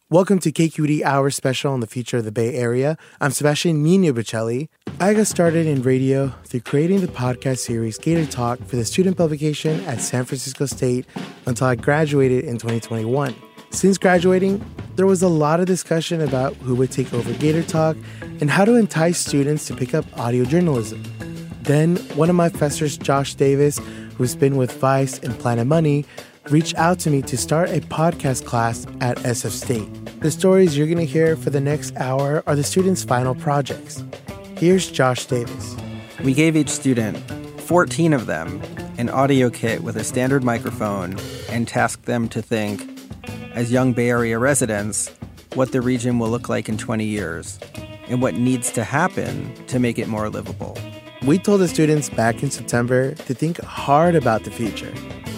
Welcome to KQED Hour Special on the future of the Bay Area. I'm Sebastian Nino Bocelli. I got started in radio through creating the podcast series Gator Talk for the student publication at San Francisco State until I graduated in 2021. Since graduating, there was a lot of discussion about who would take over Gator Talk and how to entice students to pick up audio journalism. Then, one of my professors, Josh Davis, who's been with Vice and Planet Money, reached out to me to start a podcast class at SF State. The stories you're going to hear for the next hour are the students' final projects. Here's Josh Davis. We gave each student, 14 of them, an audio kit with a standard microphone and tasked them to think, as young Bay Area residents, what the region will look like in 20 years and what needs to happen to make it more livable. We told the students back in September to think hard about the future.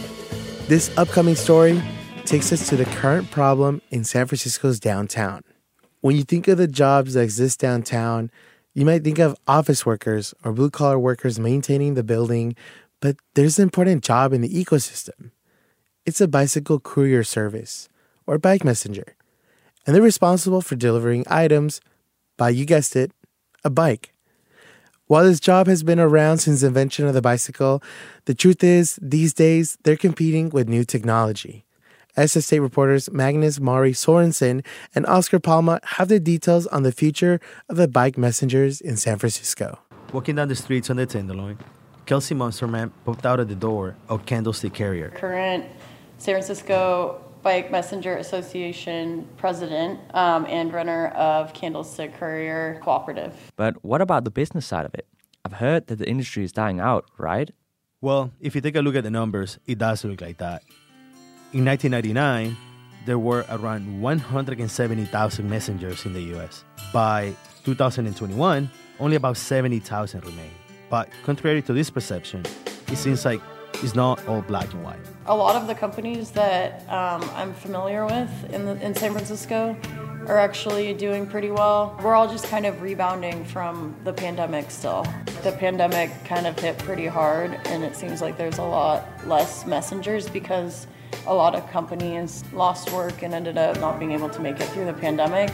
This upcoming story takes us to the current problem in San Francisco's downtown. When you think of the jobs that exist downtown, you might think of office workers or blue-collar workers maintaining the building, but there's an important job in the ecosystem. It's a bicycle courier service, or bike messenger, and they're responsible for delivering items by, you guessed it, a bike. While this job has been around since the invention of the bicycle, the truth is, these days, they're competing with new technology. SF State reporters Magnus Mari Sorensen and Oscar Palma have the details on the future of the bike messengers in San Francisco. Walking down the streets on the Tenderloin, Kelsey Munsterman popped out of the door of Candlestick Carrier. Current San Francisco Bike Messenger Association president and runner of Candlestick Courier Cooperative. But what about the business side of it? I've heard that the industry is dying out, right? Well, if you take a look at the numbers, it does look like that. In 1999, there were around 170,000 messengers in the U.S. By 2021, only about 70,000 remain. But contrary to this perception, it seems like it's not all black and white. A lot of the companies that I'm familiar with in San Francisco are actually doing pretty well. We're all just kind of rebounding from the pandemic still. The pandemic kind of hit pretty hard, and it seems like there's a lot less messengers because a lot of companies lost work and ended up not being able to make it through the pandemic.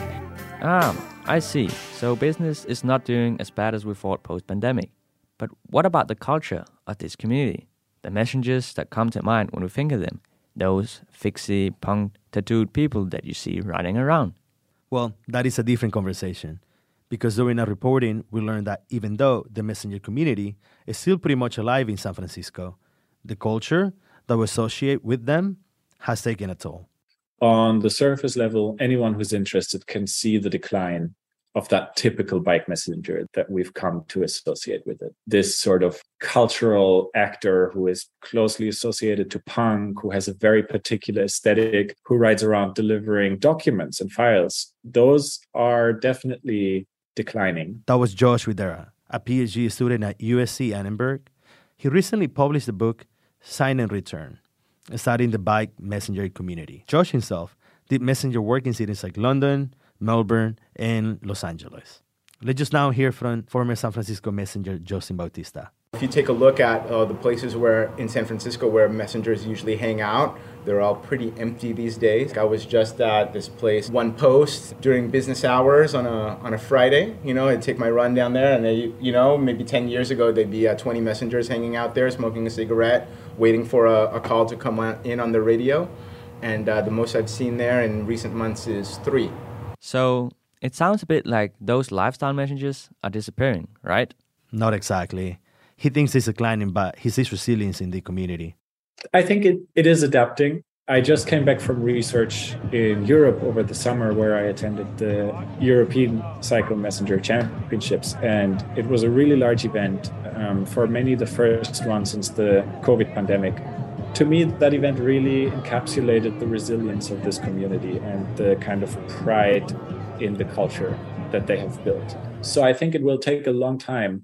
I see. So business is not doing as bad as we thought post-pandemic. But what about the culture of this community? The messengers that come to mind when we think of them, those fixie, punk, tattooed people that you see riding around. Well, that is a different conversation. Because during our reporting, we learned that even though the messenger community is still pretty much alive in San Francisco, the culture that we associate with them has taken a toll. On the surface level, anyone who's interested can see the decline of that typical bike messenger that we've come to associate with it. This sort of cultural actor who is closely associated to punk, who has a very particular aesthetic, who rides around delivering documents and files. Those are definitely declining. That was Josh Widera, a PhD student at USC Annenberg. He recently published the book Sign and Return, studying the bike messenger community. Josh himself did messenger work in cities like London, Melbourne, and Los Angeles. Let's just now hear from former San Francisco messenger Justin Bautista. If you take a look at the places where in San Francisco where messengers usually hang out, they're all pretty empty these days. I was just at this place, One Post, during business hours on a Friday. I'd take my run down there, and maybe 10 years ago, there'd be 20 messengers hanging out there, smoking a cigarette, waiting for a call to come in on the radio. And the most I've seen there in recent months is 3. So it sounds a bit like those lifestyle messengers are disappearing, right? Not exactly. He thinks it's declining, but he sees resilience in the community. I think it is adapting. I just came back from research in Europe over the summer where I attended the European Cycle Messenger Championships. And it was a really large event, for many the first one since the COVID pandemic. To me, that event really encapsulated the resilience of this community and the kind of pride in the culture that they have built. So I think it will take a long time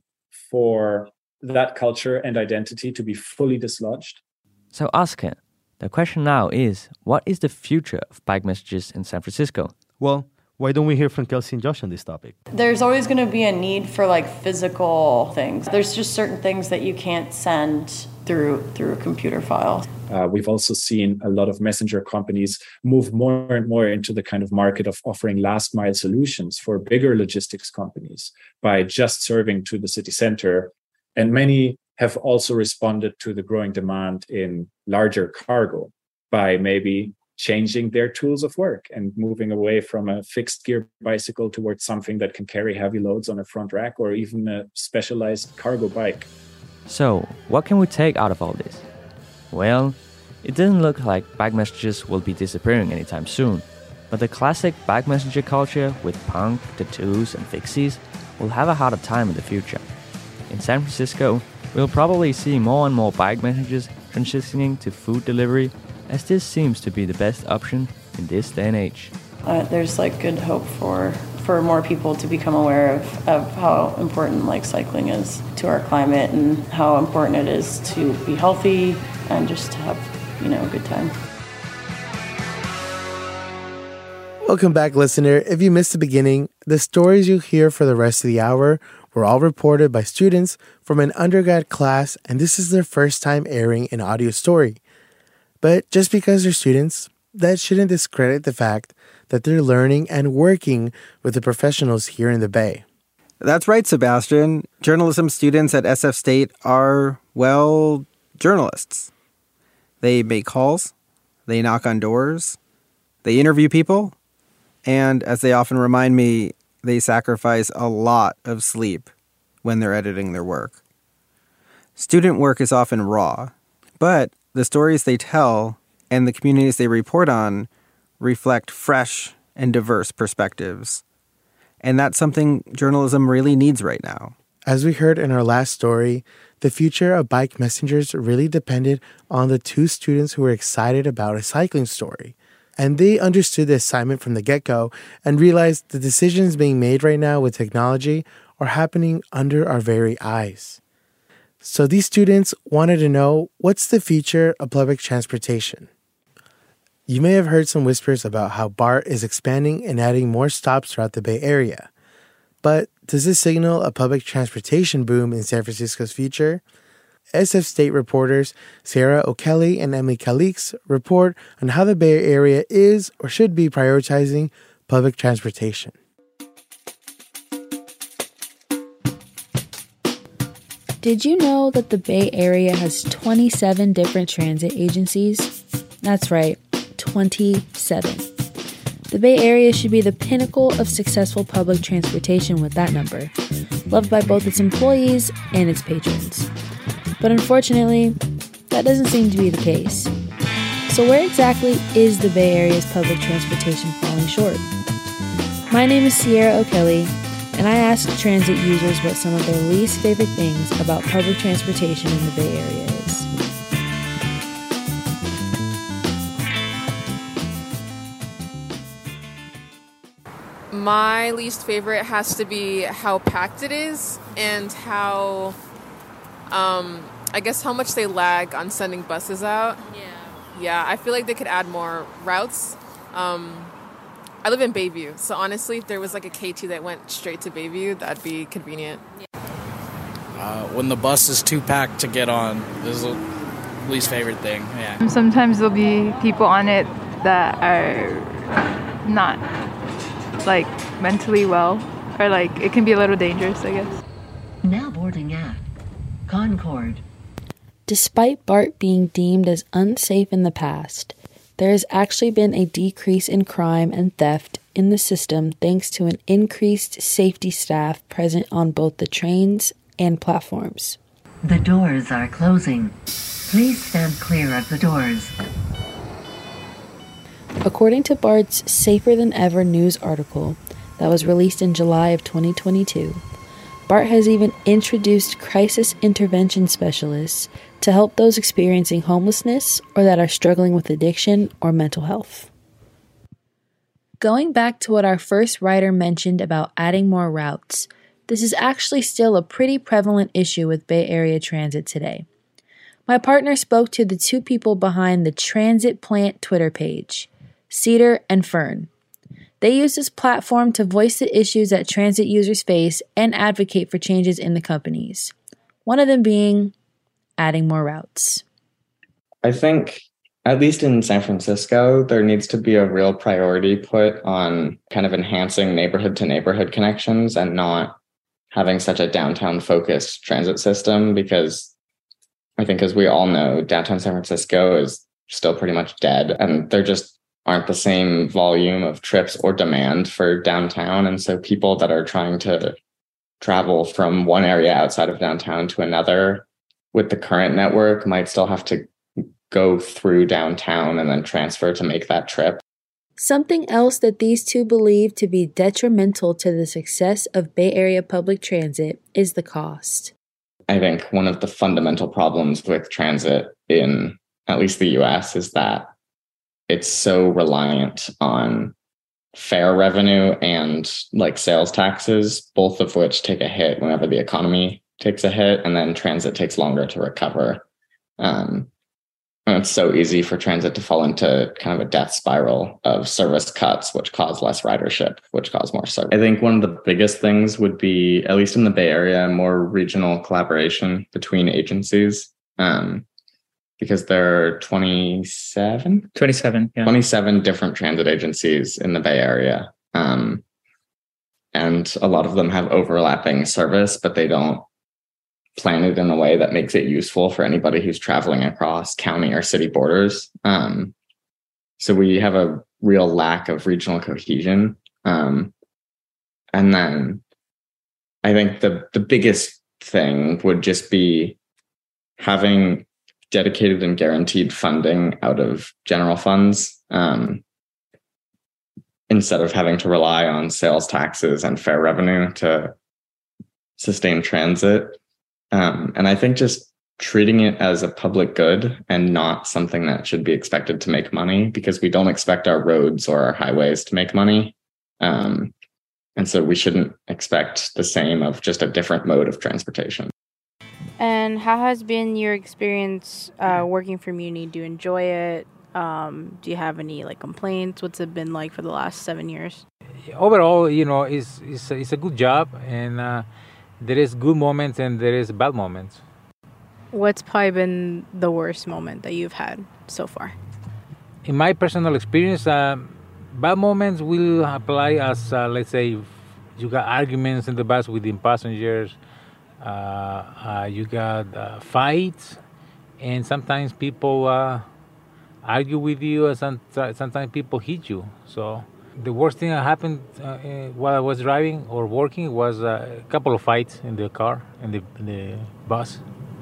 for that culture and identity to be fully dislodged. So Oscar, the question now is, what is the future of bike messages in San Francisco? Well, why don't we hear from Kelsey and Josh on this topic? There's always going to be a need for physical things. There's just certain things that you can't send through a computer file. We've also seen a lot of messenger companies move more and more into the kind of market of offering last mile solutions for bigger logistics companies by just serving to the city center. And many have also responded to the growing demand in larger cargo by maybe changing their tools of work and moving away from a fixed gear bicycle towards something that can carry heavy loads on a front rack or even a specialized cargo bike. So, what can we take out of all this? Well, it doesn't look like bike messages will be disappearing anytime soon, but the classic bike messenger culture with punk, tattoos, and fixies will have a harder time in the future. In San Francisco, we'll probably see more and more bike messages transitioning to food delivery, as this seems to be the best option in this day and age. There's good hope for more people to become aware of how important cycling is to our climate and how important it is to be healthy and just to have a good time. Welcome back, listener. If you missed the beginning, the stories you hear for the rest of the hour were all reported by students from an undergrad class, and this is their first time airing an audio story. But just because they're students, that shouldn't discredit the fact that they're learning and working with the professionals here in the Bay. That's right, Sebastian. Journalism students at SF State are, well, journalists. They make calls, they knock on doors, they interview people, and as they often remind me, they sacrifice a lot of sleep when they're editing their work. Student work is often raw, but the stories they tell and the communities they report on reflect fresh and diverse perspectives. And that's something journalism really needs right now. As we heard in our last story, the future of bike messengers really depended on the two students who were excited about a cycling story. And they understood the assignment from the get-go and realized the decisions being made right now with technology are happening under our very eyes. So these students wanted to know, what's the future of public transportation? You may have heard some whispers about how BART is expanding and adding more stops throughout the Bay Area. But does this signal a public transportation boom in San Francisco's future? SF State reporters Sarah O'Kelly and Emily Calix report on how the Bay Area is or should be prioritizing public transportation. Did you know that the Bay Area has 27 different transit agencies? That's right, 27. The Bay Area should be the pinnacle of successful public transportation with that number, loved by both its employees and its patrons. But unfortunately, that doesn't seem to be the case. So where exactly is the Bay Area's public transportation falling short? My name is Sierra O'Kelly, and I asked transit users what some of their least favorite things about public transportation in the Bay Area is. My least favorite has to be how packed it is and how, I guess how much they lag on sending buses out. Yeah, I feel like they could add more routes. I live in Bayview, so honestly, if there was a KT that went straight to Bayview, that'd be convenient. When the bus is too packed to get on, this is the least favorite thing, yeah. Sometimes there'll be people on it that are not, mentally well, or, it can be a little dangerous, I guess. Now boarding at Concord. Despite BART being deemed as unsafe in the past, there has actually been a decrease in crime and theft in the system thanks to an increased safety staff present on both the trains and platforms. The doors are closing. Please stand clear of the doors. According to BART's Safer Than Ever news article that was released in July of 2022, BART has even introduced crisis intervention specialists to help those experiencing homelessness or that are struggling with addiction or mental health. Going back to what our first writer mentioned about adding more routes, this is actually still a pretty prevalent issue with Bay Area transit today. My partner spoke to the two people behind the Transit Plant Twitter page, Cedar and Fern. They use this platform to voice the issues that transit users face and advocate for changes in the companies. One of them being adding more routes. I think, at least in San Francisco, there needs to be a real priority put on kind of enhancing neighborhood to neighborhood connections and not having such a downtown focused transit system, because I think, as we all know, downtown San Francisco is still pretty much dead, and there just aren't the same volume of trips or demand for downtown. And so people that are trying to travel from one area outside of downtown to another with the current network might still have to go through downtown and then transfer to make that trip. Something else that these two believe to be detrimental to the success of Bay Area public transit is the cost. I think one of the fundamental problems with transit in at least the US is that it's so reliant on fare revenue and like sales taxes, both of which take a hit whenever the economy takes a hit, and then transit takes longer to recover. And it's so easy for transit to fall into kind of a death spiral of service cuts, which cause less ridership, which cause more service. I think one of the biggest things would be, at least in the Bay Area, more regional collaboration between agencies. Because there are 27 different transit agencies in the Bay Area. And a lot of them have overlapping service, but they don't plan it in a way that makes it useful for anybody who's traveling across county or city borders. So we have a real lack of regional cohesion. And then I think the biggest thing would just be having dedicated and guaranteed funding out of general funds, instead of having to rely on sales taxes and fare revenue to sustain transit. And I think just treating it as a public good and not something that should be expected to make money, because we don't expect our roads or our highways to make money. And so we shouldn't expect the same of just a different mode of transportation. And how has been your experience working for Muni? Do you enjoy it? Do you have any complaints? What's it been like for the last 7 years? Overall, it's a good job, and there is good moments and there is bad moments. What's probably been the worst moment that you've had so far? In my personal experience, bad moments will apply as, let's say, you got arguments in the bus with the passengers. You got fights, and sometimes people argue with you, and sometimes people hit you. So the worst thing that happened while I was driving or working was a couple of fights in the car, in the bus.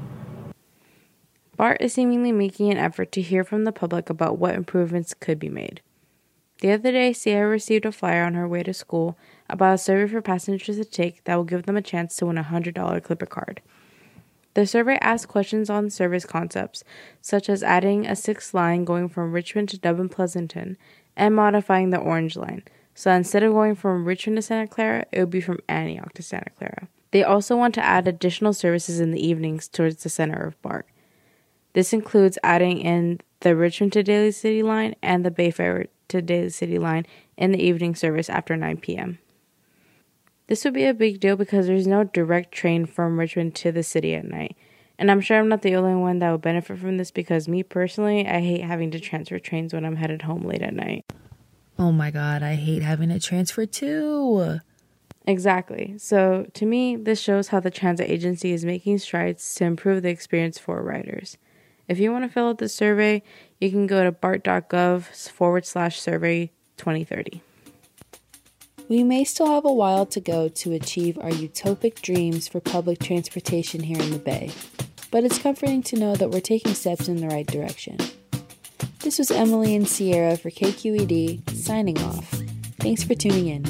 BART is seemingly making an effort to hear from the public about what improvements could be made. The other day, Sierra received a flyer on her way to school about a survey for passengers to take that will give them a chance to win a $100 Clipper card. The survey asked questions on service concepts, such as adding a 6th line going from Richmond to Dublin Pleasanton and modifying the Orange line, so instead of going from Richmond to Santa Clara, it would be from Antioch to Santa Clara. They also want to add additional services in the evenings towards the center of BART. This includes adding in the Richmond to Daly City line and the Bayfair to Daly City line in the evening service after 9 p.m. This would be a big deal because there's no direct train from Richmond to the city at night. And I'm sure I'm not the only one that would benefit from this, because me personally, I hate having to transfer trains when I'm headed home late at night. Oh my God, I hate having to transfer too. Exactly. So to me, this shows how the transit agency is making strides to improve the experience for riders. If you want to fill out the survey, you can go to bart.gov/survey 2030. We may still have a while to go to achieve our utopic dreams for public transportation here in the Bay, but it's comforting to know that we're taking steps in the right direction. This was Emily and Sierra for KQED, signing off. Thanks for tuning in.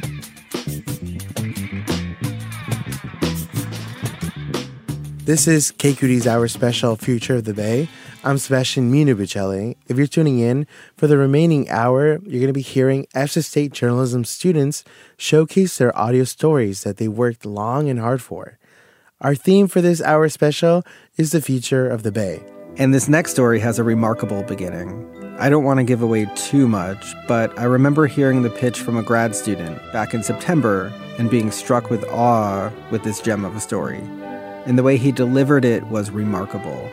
This is KQED's Hour Special Future of the Bay. I'm Sebastian Minubicelli. If you're tuning in, for the remaining hour, you're going to be hearing EFSA State journalism students showcase their audio stories that they worked long and hard for. Our theme for this Hour Special is the future of the Bay. And this next story has a remarkable beginning. I don't want to give away too much, but I remember hearing the pitch from a grad student back in September and being struck with awe with this gem of a story. And the way he delivered it was remarkable.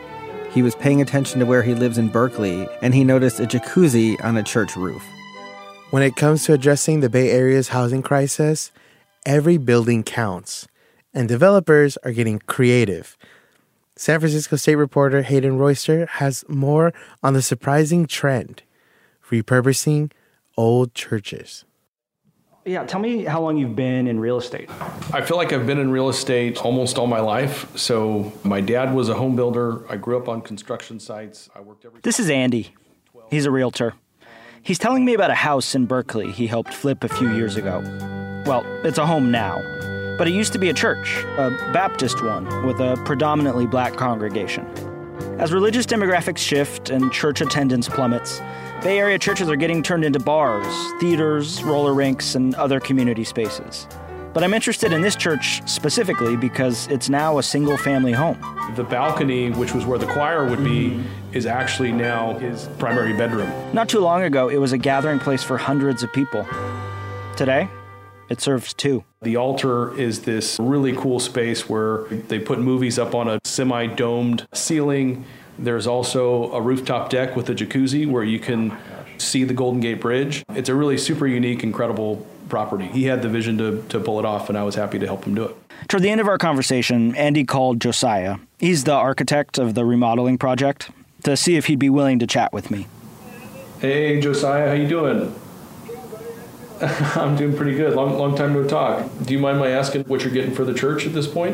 He was paying attention to where he lives in Berkeley, and he noticed a jacuzzi on a church roof. When it comes to addressing the Bay Area's housing crisis, every building counts, and developers are getting creative. San Francisco State reporter Hayden Royster has more on the surprising trend, repurposing old churches. Yeah, tell me how long you've been in real estate. I feel like I've been in real estate almost all my life. So my dad was a home builder. I grew up on construction sites. I worked every. This is Andy. He's a realtor. He's telling me about a house in Berkeley he helped flip a few years ago. Well, it's a home now, but it used to be a church, a Baptist one, with a predominantly black congregation. As religious demographics shift and church attendance plummets, Bay Area churches are getting turned into bars, theaters, roller rinks, and other community spaces. But I'm interested in this church specifically because it's now a single-family home. The balcony, which was where the choir would be, is actually now his primary bedroom. Not too long ago, it was a gathering place for hundreds of people. Today, it serves 2. The altar is this really cool space where they put movies up on a semi-domed ceiling. There's also a rooftop deck with a jacuzzi where you can see the Golden Gate Bridge. It's a really super unique, incredible property. He had the vision to pull it off, and I was happy to help him do it. Toward the end of our conversation, Andy called Josiah. He's the architect of the remodeling project, to see if he'd be willing to chat with me. Hey, Josiah, how you doing? I'm doing pretty good. Long time no talk. Do you mind my asking what you're getting for the church at this point?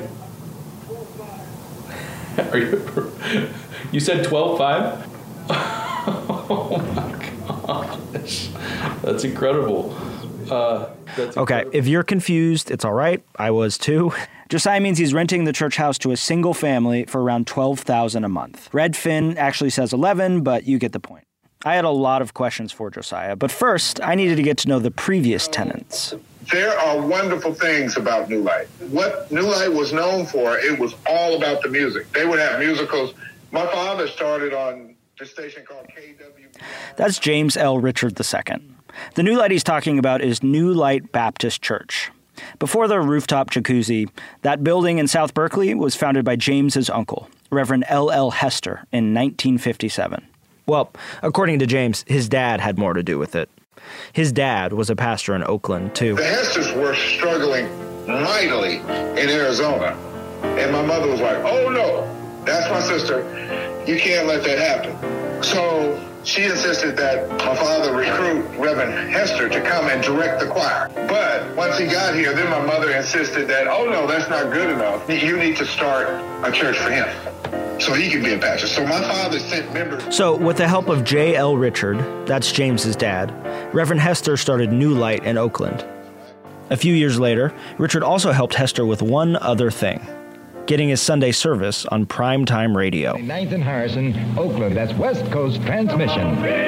Are you? You said 12.5? Oh my gosh, that's incredible. Okay, if you're confused, it's all right. I was too. Josiah means he's renting the church house to a single family for around $12,000 a month. Redfin actually says 11, but you get the point. I had a lot of questions for Josiah, but first, I needed to get to know the previous tenants. There are wonderful things about New Light. What New Light was known for, it was all about the music. They would have musicals. My father started on the station called KW. That's James L. Richard II. The New Light he's talking about is New Light Baptist Church. Before the rooftop jacuzzi, that building in South Berkeley was founded by James's uncle, Reverend L.L. Hester, in 1957. Well, according to James, his dad had more to do with it. His dad was a pastor in Oakland, too. The Hesters were struggling mightily in Arizona. And my mother was like, oh, no, that's my sister. You can't let that happen. So she insisted that my father recruit Reverend Hester to come and direct the choir. But once he got here, then my mother insisted that, oh, no, that's not good enough. You need to start a church for him so he can be a pastor. So my father sent members. So with the help of J.L. Richard, that's James's dad, Reverend Hester started New Light in Oakland. A few years later, Richard also helped Hester with one other thing, getting his Sunday service on primetime radio. 9th and Harrison, Oakland. That's West Coast transmission.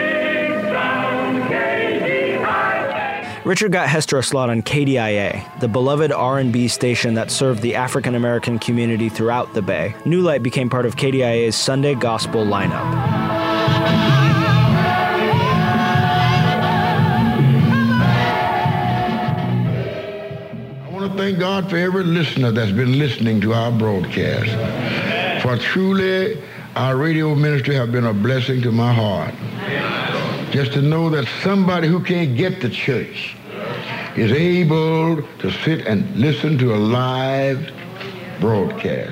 Richard got Hester a slot on KDIA, the beloved R&B station that served the African-American community throughout the Bay. New Light became part of KDIA's Sunday gospel lineup. I want to thank God for every listener that's been listening to our broadcast. For truly, our radio ministry have been a blessing to my heart. Just to know that somebody who can't get to church is able to sit and listen to a live broadcast.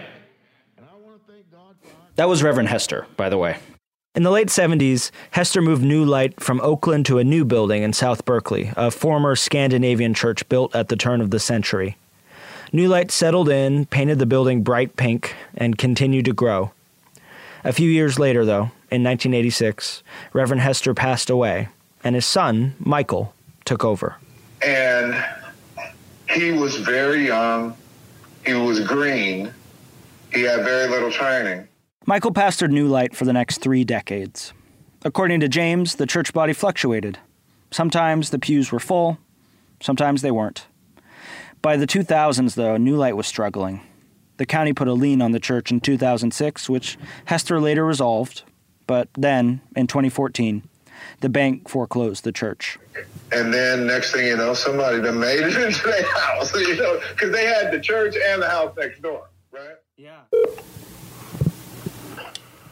That was Reverend Hester, by the way. In the late 70s, Hester moved New Light from Oakland to a new building in South Berkeley, a former Scandinavian church built at the turn of the century. New Light settled in, painted the building bright pink, and continued to grow. A few years later, though, in 1986, Reverend Hester passed away, and his son, Michael, took over. And he was very young. He was green. He had very little training. Michael pastored New Light for the next 3 decades. According to James, the church body fluctuated. Sometimes the pews were full, sometimes they weren't. By the 2000s, though, New Light was struggling. The county put a lien on the church in 2006, which Hester later resolved. But then, in 2014, the bank foreclosed the church. And then, next thing you know, somebody done made it into their house, you know, because they had the church and the house next door, right? Yeah.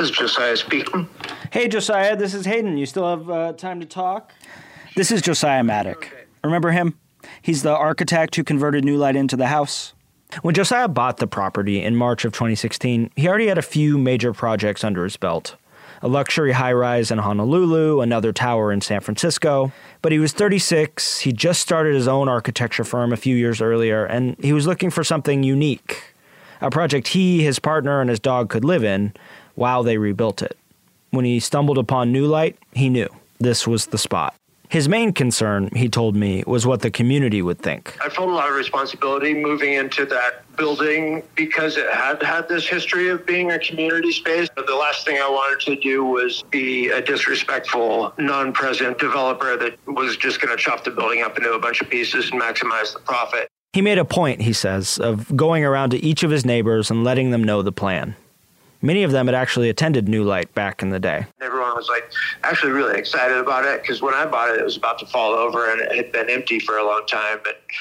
This is Josiah speaking. Hey, Josiah, this is Hayden. You still have time to talk? This is Josiah Maddock. Remember him? He's the architect who converted New Light into the house. When Josiah bought the property in March of 2016, he already had a few major projects under his belt. A luxury high-rise in Honolulu, another tower in San Francisco. But he was 36, he just started his own architecture firm a few years earlier, and he was looking for something unique. A project he, his partner, and his dog could live in while they rebuilt it. When he stumbled upon New Light, he knew this was the spot. His main concern, he told me, was what the community would think. I felt a lot of responsibility moving into that building because it had this history of being a community space. The last thing I wanted to do was be a disrespectful, non-present developer that was just going to chop the building up into a bunch of pieces and maximize the profit. He made a point, he says, of going around to each of his neighbors and letting them know the plan. Many of them had actually attended New Light back in the day. Everyone was actually really excited about it because when I bought it, it was about to fall over and it had been empty for a long time.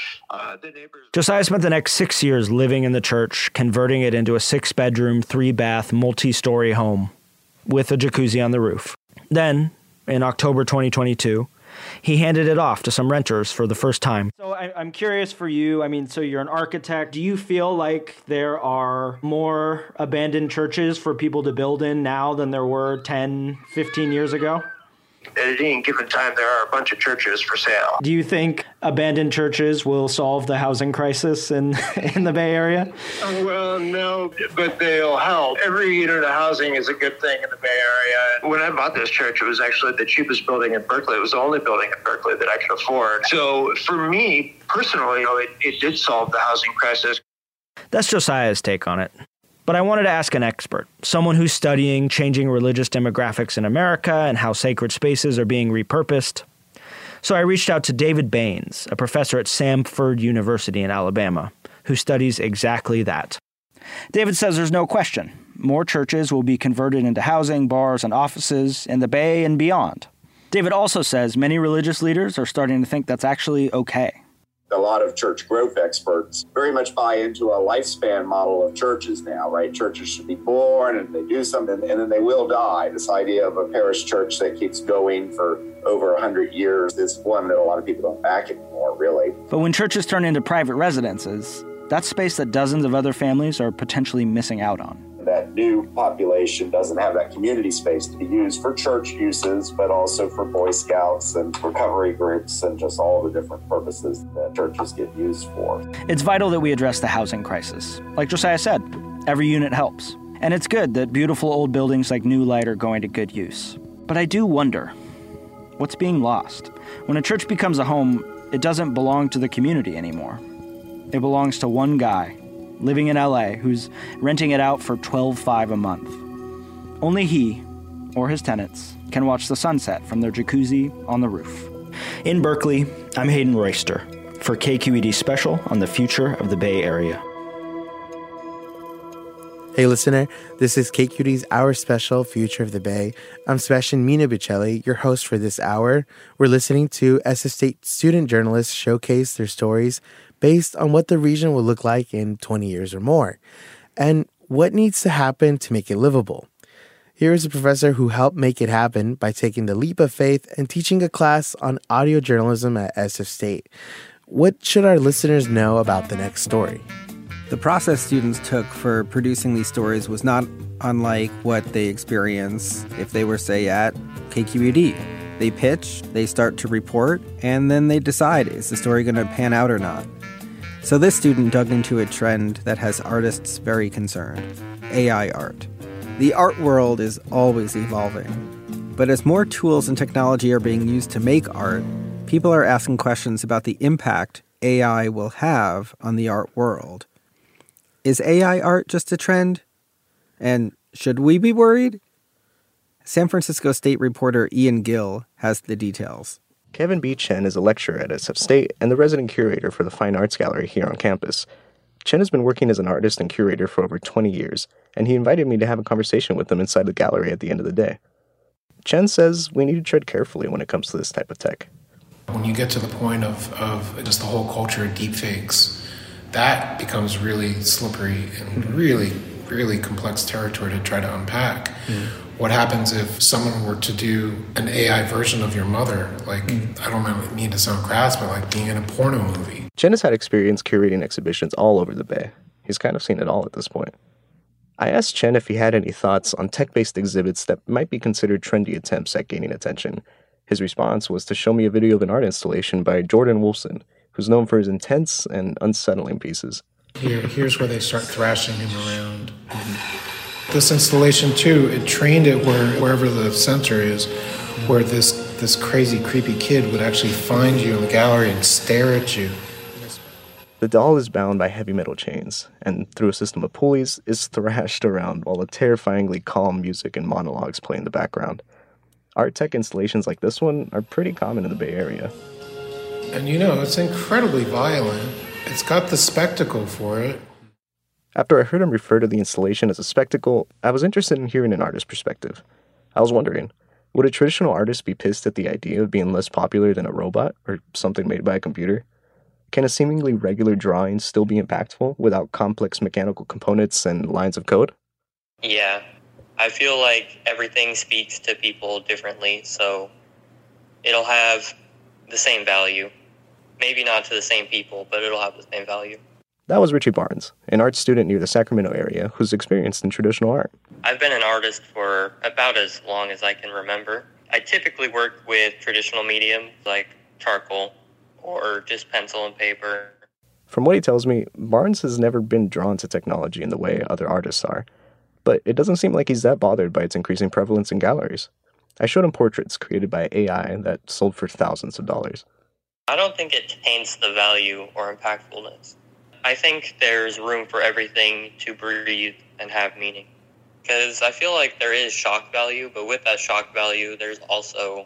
But the neighbors... Josiah spent the next 6 years living in the church, converting it into a 6-bedroom, 3-bath, multi-story home with a jacuzzi on the roof. Then, in October 2022, he handed it off to some renters for the first time. So I'm curious for you, so you're an architect. Do you feel like there are more abandoned churches for people to build in now than there were 10, 15 years ago? At any given time, there are a bunch of churches for sale. Do you think abandoned churches will solve the housing crisis in the Bay Area? Well, no, but they'll help. Every unit of housing is a good thing in the Bay Area. When I bought this church, it was actually the cheapest building in Berkeley. It was the only building in Berkeley that I could afford. So for me, personally, it did solve the housing crisis. That's Josiah's take on it. But I wanted to ask an expert, someone who's studying changing religious demographics in America and how sacred spaces are being repurposed. So I reached out to David Baines, a professor at Samford University in Alabama, who studies exactly that. David says there's no question. More churches will be converted into housing, bars, and offices in the Bay and beyond. David also says many religious leaders are starting to think that's actually okay. A lot of church growth experts very much buy into a lifespan model of churches now, right? Churches should be born and they do something and then they will die. This idea of a parish church that keeps going for over 100 years is one that a lot of people don't back anymore, really. But when churches turn into private residences, that's space that dozens of other families are potentially missing out on. That new population doesn't have that community space to be used for church uses, but also for Boy Scouts and recovery groups and just all the different purposes that churches get used for. It's vital that we address the housing crisis. Like Josiah said, every unit helps. And it's good that beautiful old buildings like New Light are going to good use. But I do wonder, what's being lost? When a church becomes a home, it doesn't belong to the community anymore. It belongs to one guy living in LA who's renting it out for $12,500 a month. Only he, or his tenants, can watch the sunset from their jacuzzi on the roof. In Berkeley, I'm Hayden Royster for KQED Special on the future of the Bay Area. Hey listener, this is KQED's Hour Special, Future of the Bay. I'm Sebastian Mina Bicelli, your host for this hour. We're listening to SF State student journalists showcase their stories based on what the region will look like in 20 years or more, and what needs to happen to make it livable. Here is a professor who helped make it happen by taking the leap of faith and teaching a class on audio journalism at SF State. What should our listeners know about the next story? The process students took for producing these stories was not unlike what they experience if they were, say, at KQED. They pitch, they start to report, and then they decide, is the story going to pan out or not? So this student dug into a trend that has artists very concerned: AI art. The art world is always evolving, but as more tools and technology are being used to make art, people are asking questions about the impact AI will have on the art world. Is AI art just a trend? And should we be worried? San Francisco State reporter Ian Gill has the details. Kevin B. Chen is a lecturer at SF State and the resident curator for the Fine Arts Gallery here on campus. Chen has been working as an artist and curator for over 20 years, and he invited me to have a conversation with him inside the gallery at the end of the day. Chen says we need to tread carefully when it comes to this type of tech. When you get to the point of just the whole culture of deepfakes, that becomes really slippery and really really complex territory to try to unpack. What happens if someone were to do an AI version of your mother? Like, I don't mean to sound crass, but like being in a porno movie. Chen has had experience curating exhibitions all over the Bay. He's kind of seen it all at this point. I asked Chen if he had any thoughts on tech-based exhibits that might be considered trendy attempts at gaining attention. His response was to show me a video of an art installation by Jordan Wolfson, who's known for his intense and unsettling pieces. Here's where they start thrashing him around. This installation, too, it trained it wherever the center is, where this crazy, creepy kid would actually find you in the gallery and stare at you. The doll is bound by heavy metal chains, and through a system of pulleys, is thrashed around while a terrifyingly calm music and monologues play in the background. Art tech installations like this one are pretty common in the Bay Area. And it's incredibly violent. It's got the spectacle for it. After I heard him refer to the installation as a spectacle, I was interested in hearing an artist's perspective. I was wondering, would a traditional artist be pissed at the idea of being less popular than a robot or something made by a computer? Can a seemingly regular drawing still be impactful without complex mechanical components and lines of code? Yeah, I feel like everything speaks to people differently, so it'll have the same value. Maybe not to the same people, but it'll have the same value. That was Richie Barnes, an art student near the Sacramento area who's experienced in traditional art. I've been an artist for about as long as I can remember. I typically work with traditional mediums like charcoal or just pencil and paper. From what he tells me, Barnes has never been drawn to technology in the way other artists are, but it doesn't seem like he's that bothered by its increasing prevalence in galleries. I showed him portraits created by AI that sold for thousands of dollars. I don't think it taints the value or impactfulness. I think there's room for everything to breathe and have meaning. Because I feel like there is shock value, but with that shock value, there's also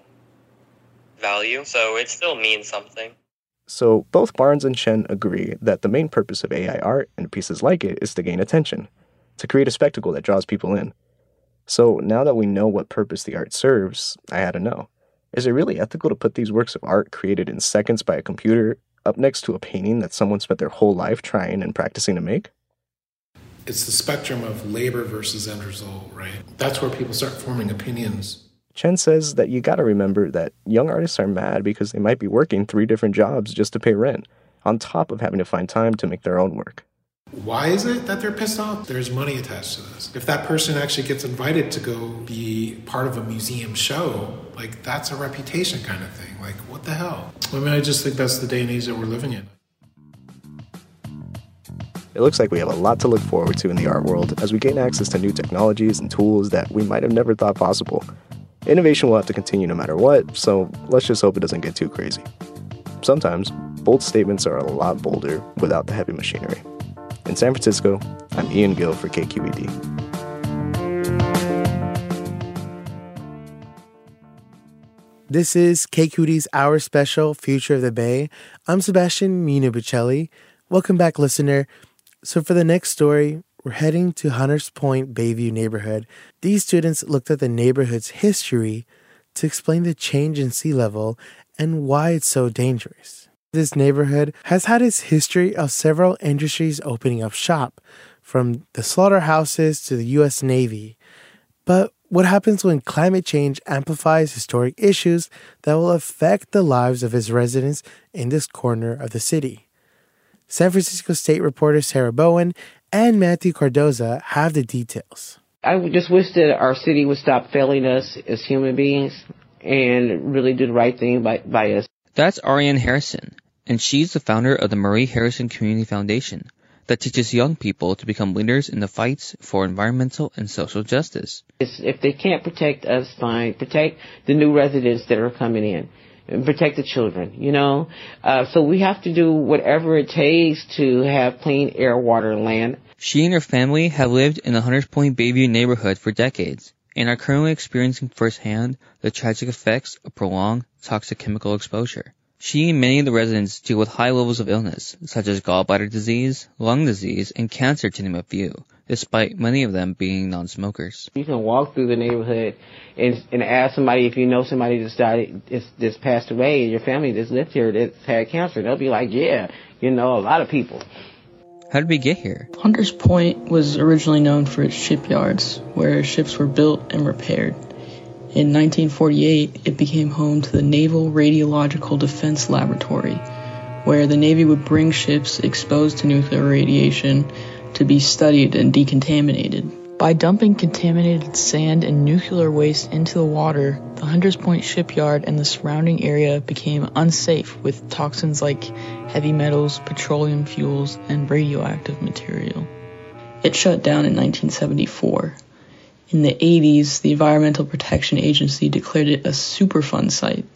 value, so it still means something. So both Barnes and Chen agree that the main purpose of AI art and pieces like it is to gain attention, to create a spectacle that draws people in. So now that we know what purpose the art serves, I had to know, is it really ethical to put these works of art created in seconds by a computer up next to a painting that someone spent their whole life trying and practicing to make? It's the spectrum of labor versus end result, right? That's where people start forming opinions. Chen says that you gotta remember that young artists are mad because they might be working 3 different jobs just to pay rent, on top of having to find time to make their own work. Why is it that they're pissed off? There's money attached to this. If that person actually gets invited to go be part of a museum show, like, that's a reputation kind of thing. Like, what the hell? I mean, I just think that's the day and age that we're living in. It looks like we have a lot to look forward to in the art world as we gain access to new technologies and tools that we might have never thought possible. Innovation will have to continue no matter what, so let's just hope it doesn't get too crazy. Sometimes, bold statements are a lot bolder without the heavy machinery. In San Francisco, I'm Ian Gill for KQED. This is KQED's Hour Special, Future of the Bay. I'm Sebastian Munibucelli. Welcome back, listener. So for the next story, we're heading to Hunters Point Bayview neighborhood. These students looked at the neighborhood's history to explain the change in sea level and why it's so dangerous. This neighborhood has had its history of several industries opening up shop, from the slaughterhouses to the U.S. Navy. But what happens when climate change amplifies historic issues that will affect the lives of its residents in this corner of the city? San Francisco State reporter Sarah Bowen and Matthew Cardoza have the details. I just wish that our city would stop failing us as human beings and really do the right thing by us. That's Ariane Harrison, and she's the founder of the Marie Harrison Community Foundation that teaches young people to become leaders in the fights for environmental and social justice. If they can't protect us, fine. Protect the new residents that are coming in. And protect the children, So we have to do whatever it takes to have clean air, water, and land. She and her family have lived in the Hunters Point Bayview neighborhood for decades and are currently experiencing firsthand the tragic effects of prolonged toxic chemical exposure. She and many of the residents deal with high levels of illness, such as gallbladder disease, lung disease, and cancer, to name a few, despite many of them being non-smokers. You can walk through the neighborhood and ask somebody if you know somebody that's passed away in your family that's lived here that's had cancer. They'll be like, yeah, a lot of people. How did we get here? Hunters Point was originally known for its shipyards, where ships were built and repaired. In 1948, it became home to the Naval Radiological Defense Laboratory, where the Navy would bring ships exposed to nuclear radiation to be studied and decontaminated. By dumping contaminated sand and nuclear waste into the water, the Hunters Point shipyard and the surrounding area became unsafe with toxins like heavy metals, petroleum fuels, and radioactive material. It shut down in 1974. In the 80s, the Environmental Protection Agency declared it a Superfund site,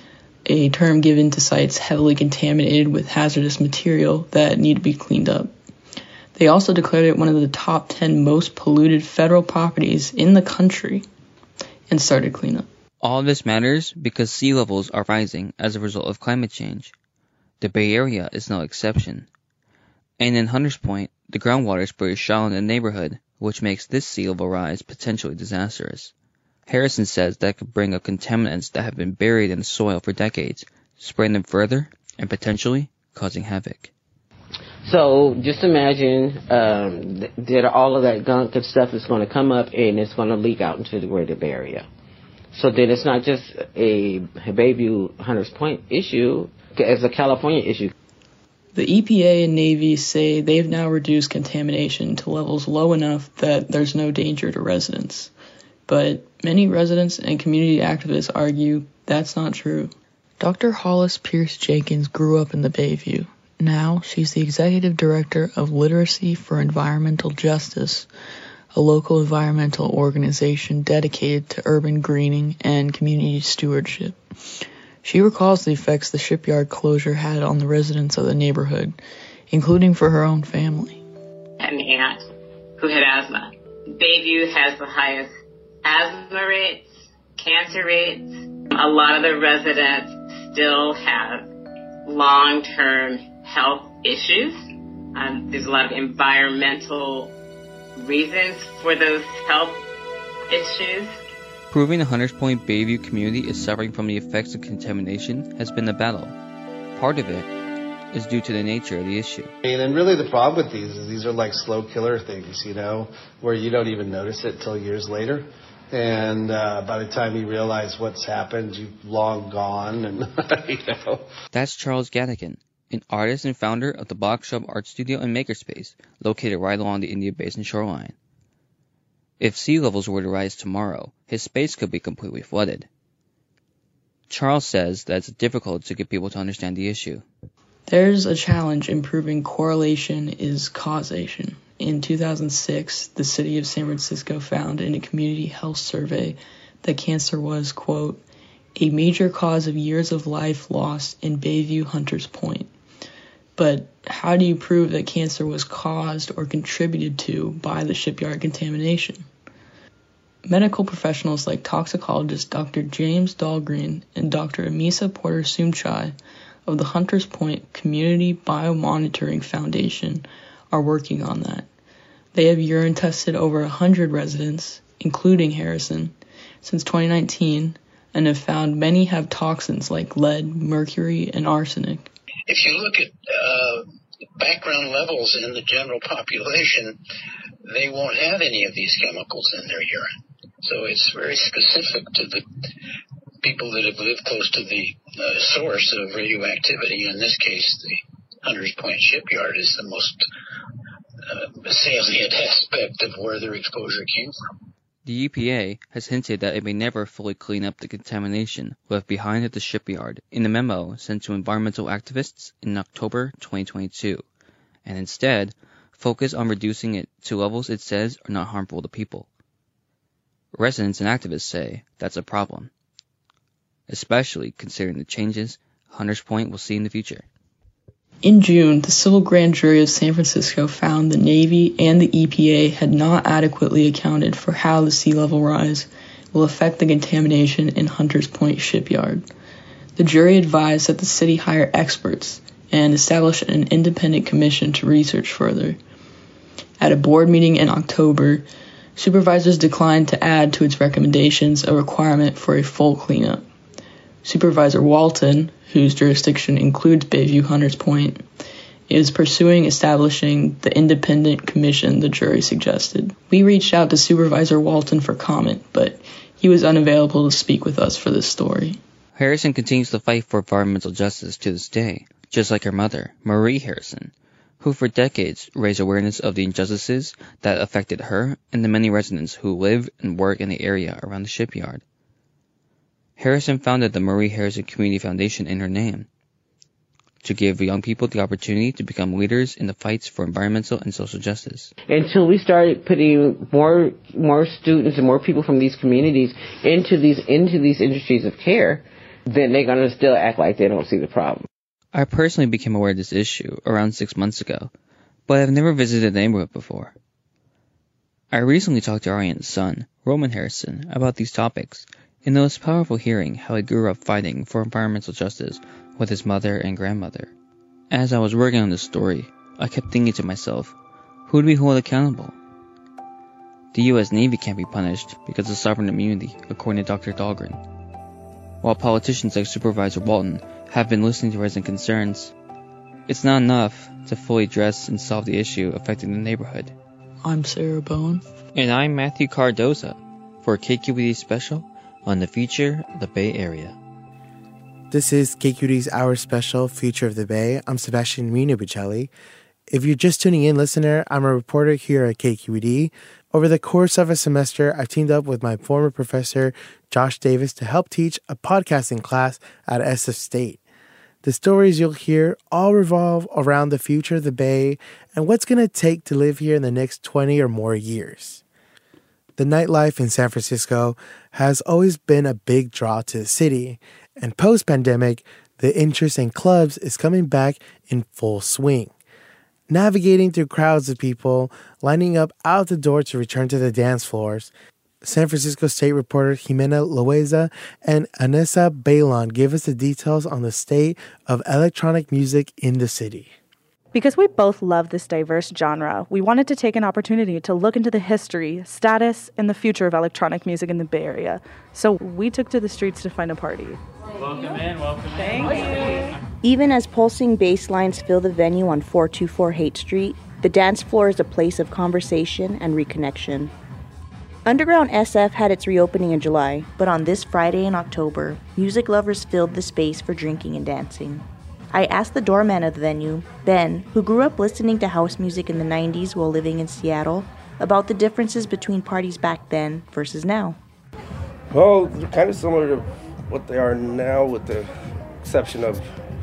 a term given to sites heavily contaminated with hazardous material that need to be cleaned up. They also declared it one of the top 10 most polluted federal properties in the country and started cleanup. All of this matters because sea levels are rising as a result of climate change. The Bay Area is no exception. And in Hunters Point, the groundwater is pretty shallow in the neighborhood, which makes this sea level rise potentially disastrous. Harrison says that could bring up contaminants that have been buried in the soil for decades, spreading them further and potentially causing havoc. So just imagine that all of that gunk and stuff is going to come up and it's going to leak out into the greater Bay Area. So then it's not just a Bayview Hunters Point issue, it's a California issue. The EPA and Navy say they've now reduced contamination to levels low enough that there's no danger to residents. But many residents and community activists argue that's not true. Dr. Hollis Pierce Jenkins grew up in the Bayview. Now she's the executive director of Literacy for Environmental Justice, a local environmental organization dedicated to urban greening and community stewardship. She recalls the effects the shipyard closure had on the residents of the neighborhood, including for her own family. I had an aunt who had asthma. Bayview has the highest asthma rates, cancer rates. A lot of the residents still have long-term health issues. There's a lot of environmental reasons for those health issues. Proving the Hunters Point Bayview community is suffering from the effects of contamination has been a battle. Part of it is due to the nature of the issue. And really the problem with these are like slow killer things, where you don't even notice it till years later. And by the time you realize what's happened, you've long gone. And That's Charles Gadigan, an artist and founder of the Box Shop Art Studio and Makerspace, located right along the Indian Basin shoreline. If sea levels were to rise tomorrow, his space could be completely flooded. Charles says that it's difficult to get people to understand the issue. There's a challenge in proving correlation is causation. In 2006, the city of San Francisco found in a community health survey that cancer was, quote, a major cause of years of life lost in Bayview Hunters Point. But how do you prove that cancer was caused or contributed to by the shipyard contamination? Medical professionals like toxicologist Dr. James Dahlgreen and Dr. Amisa Porter-Sumchai of the Hunters Point Community Biomonitoring Foundation are working on that. They have urine tested over 100 residents, including Harrison, since 2019, and have found many have toxins like lead, mercury, and arsenic. If you look at background levels in the general population, they won't have any of these chemicals in their urine. So it's very specific to the people that have lived close to the source of radioactivity. In this case, the Hunters Point shipyard is the most salient aspect of where their exposure came from. The EPA has hinted that it may never fully clean up the contamination left behind at the shipyard in a memo sent to environmental activists in October 2022, and instead focus on reducing it to levels it says are not harmful to people. Residents and activists say that's a problem, especially considering the changes Hunters Point will see in the future. In June, the civil grand jury of San Francisco found the Navy and the EPA had not adequately accounted for how the sea level rise will affect the contamination in Hunters Point shipyard. The jury advised that the city hire experts and establish an independent commission to research further. At a board meeting in October, supervisors declined to add to its recommendations a requirement for a full cleanup. Supervisor Walton, whose jurisdiction includes Bayview Hunters Point, is pursuing establishing the independent commission the jury suggested. We reached out to Supervisor Walton for comment, but he was unavailable to speak with us for this story. Harrison continues to fight for environmental justice to this day, just like her mother, Marie Harrison, who for decades raised awareness of the injustices that affected her and the many residents who live and work in the area around the shipyard. Harrison founded the Marie Harrison Community Foundation in her name, to give young people the opportunity to become leaders in the fights for environmental and social justice. Until we started putting more students and more people from these communities into these industries of care, then they're going to still act like they don't see the problem. I personally became aware of this issue around 6 months ago, but I've never visited the neighborhood before. I recently talked to Ariane's son, Roman Harrison, about these topics, and it was powerful hearing how he grew up fighting for environmental justice with his mother and grandmother. As I was working on this story, I kept thinking to myself, who do we hold accountable? The U.S. Navy can't be punished because of sovereign immunity, according to Dr. Dahlgren. While politicians like Supervisor Walton have been listening to resident concerns, it's not enough to fully address and solve the issue affecting the neighborhood. I'm Sarah Bowen. And I'm Matthew Cardoza for KQED Special on the Future of the Bay Area. This is KQED's Hour Special, Future of the Bay. I'm Sebastian Reno Bucelli. If you're just tuning in, listener, I'm a reporter here at KQED. Over the course of a semester, I've teamed up with my former professor, Josh Davis, to help teach a podcasting class at SF State. The stories you'll hear all revolve around the future of the Bay and what's going to take to live here in the next 20 or more years. The nightlife in San Francisco has always been a big draw to the city, and post-pandemic, the interest in clubs is coming back in full swing. Navigating through crowds of people lining up out the door to return to the dance floors, San Francisco State reporter Jimena Loaiza and Anessa Bailon give us the details on the state of electronic music in the city. Because we both love this diverse genre, we wanted to take an opportunity to look into the history, status, and the future of electronic music in the Bay Area. So we took to the streets to find a party. Welcome in, welcome in. Thank you. Even as pulsing bass lines fill the venue on 424 Haight Street, the dance floor is a place of conversation and reconnection. Underground SF had its reopening in July, but on this Friday in October, music lovers filled the space for drinking and dancing. I asked the doorman of the venue, Ben, who grew up listening to house music in the 90s while living in Seattle, about the differences between parties back then versus now. Well, they're kind of similar to what they are now, with the exception of,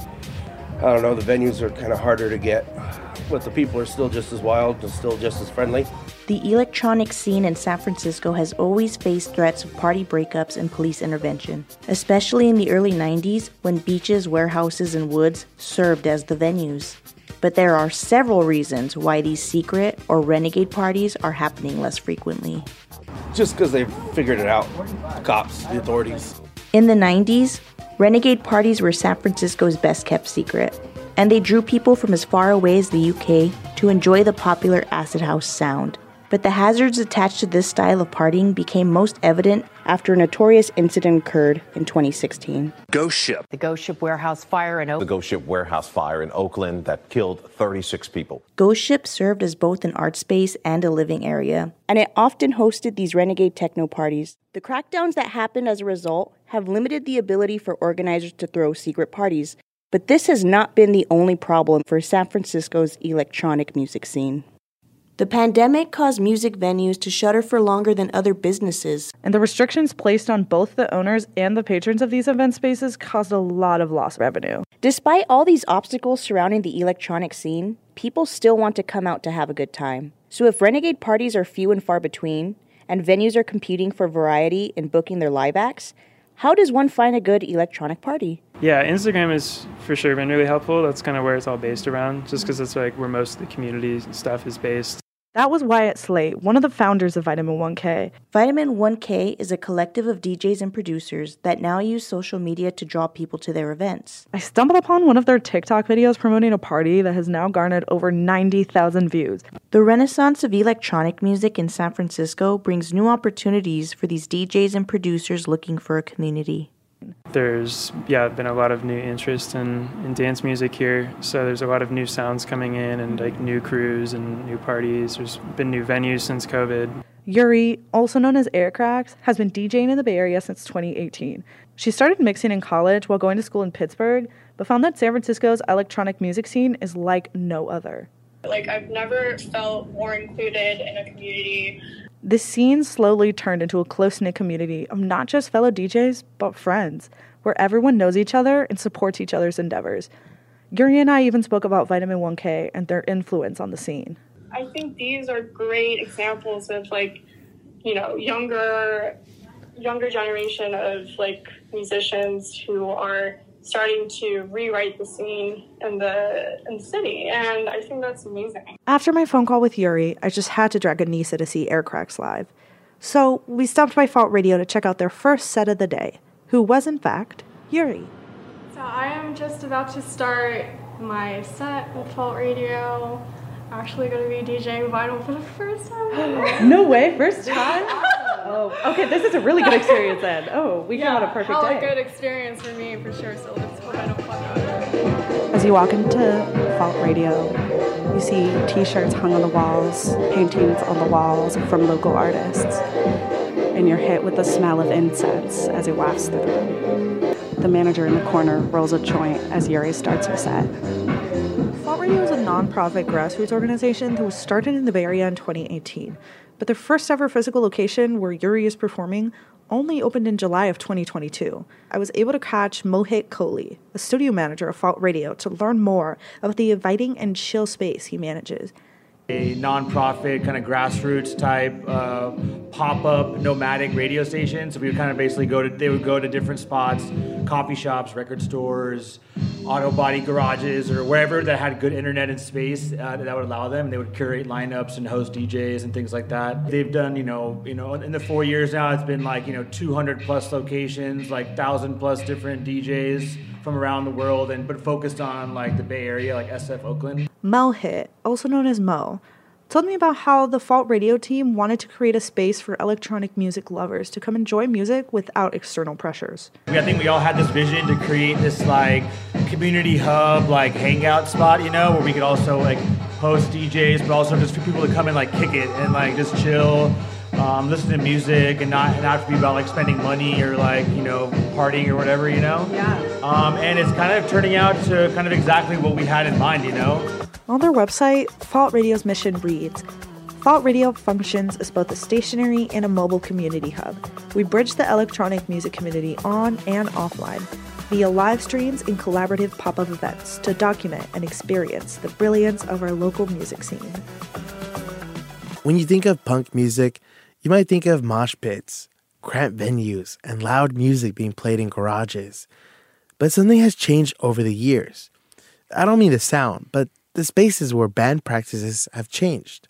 I don't know, the venues are kind of harder to get, but the people are still just as wild and still just as friendly. The electronic scene in San Francisco has always faced threats of party breakups and police intervention, especially in the early 90s when beaches, warehouses, and woods served as the venues. But there are several reasons why these secret or renegade parties are happening less frequently. Just because they've figured it out, the cops, the authorities. In the 90s, renegade parties were San Francisco's best-kept secret, and they drew people from as far away as the UK to enjoy the popular acid house sound. But the hazards attached to this style of partying became most evident after a notorious incident occurred in 2016. Ghost Ship. The Ghost Ship warehouse fire in Oakland. The Ghost Ship warehouse fire in Oakland that killed 36 people. Ghost Ship served as both an art space and a living area, and it often hosted these renegade techno parties. The crackdowns that happened as a result have limited the ability for organizers to throw secret parties. But this has not been the only problem for San Francisco's electronic music scene. The pandemic caused music venues to shutter for longer than other businesses. And the restrictions placed on both the owners and the patrons of these event spaces caused a lot of lost revenue. Despite all these obstacles surrounding the electronic scene, people still want to come out to have a good time. So if renegade parties are few and far between, and venues are competing for variety in booking their live acts, how does one find a good electronic party? Yeah, Instagram has for sure been really helpful. That's kind of where it's all based around, just because it's like where most of the community stuff is based. That was Wyatt Slate, one of the founders of Vitamin 1K. Vitamin 1K is a collective of DJs and producers that now use social media to draw people to their events. I stumbled upon one of their TikTok videos promoting a party that has now garnered over 90,000 views. The renaissance of electronic music in San Francisco brings new opportunities for these DJs and producers looking for a community. There's, been a lot of new interest in dance music here. So there's a lot of new sounds coming in and like new crews and new parties. There's been new venues since COVID. Yuri, also known as Aircracks, has been DJing in the Bay Area since 2018. She started mixing in college while going to school in Pittsburgh, but found that San Francisco's electronic music scene is like no other. Like, I've never felt more included in a community. This scene slowly turned into a close-knit community of not just fellow DJs, but friends, where everyone knows each other and supports each other's endeavors. Yuri and I even spoke about Vitamin 1K and their influence on the scene. I think these are great examples of, like, you know, younger generation of, like, musicians who are starting to rewrite the scene in the city, and I think that's amazing. After my phone call with Yuri, I just had to drag Anissa to see Aircracks live. So we stopped by Fault Radio to check out their first set of the day, who was in fact Yuri. So I am just about to start my set with Fault Radio. I'm actually going to be DJing vinyl for the first time. No way, first time? Oh, okay, this is a really good experience then. Oh, we came on a perfect day. A good experience for me, for sure, so let's hope I don't fuck up. As you walk into Fault Radio, you see t-shirts hung on the walls, paintings on the walls from local artists, and you're hit with the smell of incense as it wafts through the room. The manager in the corner rolls a joint as Yuri starts her set. Fault Radio is a non-profit grassroots organization that was started in the Bay Area in 2018. But their first ever physical location, where Yuri is performing, only opened in July of 2022. I was able to catch Mohit Kohli, a studio manager of Fault Radio, to learn more about the inviting and chill space he manages. A non-profit, kind of grassroots type pop-up nomadic radio station. So we would kind of basically they would go to different spots, coffee shops, record stores, auto body garages, or wherever that had good internet and space that would allow them. They would curate lineups and host DJs and things like that. They've done, you know, in the 4 years now, it's been like, 200 plus locations, like 1,000 plus different DJs from around the world, but focused on like the Bay Area, like SF Oakland. Mohit, also known as Mo, told me about how the Fault Radio team wanted to create a space for electronic music lovers to come enjoy music without external pressures. I think we all had this vision to create this like community hub, like hangout spot, where we could also like host DJs, but also just for people to come and like kick it and like just chill, listen to music and not have to be about like spending money or like, partying or whatever, Yeah. And it's kind of turning out to kind of exactly what we had in mind, On their website, Fault Radio's mission reads, Fault Radio functions as both a stationary and a mobile community hub. We bridge the electronic music community on and offline via live streams and collaborative pop-up events to document and experience the brilliance of our local music scene. When you think of punk music, you might think of mosh pits, cramped venues, and loud music being played in garages. But something has changed over the years. I don't mean the sound, but the spaces where band practices have changed.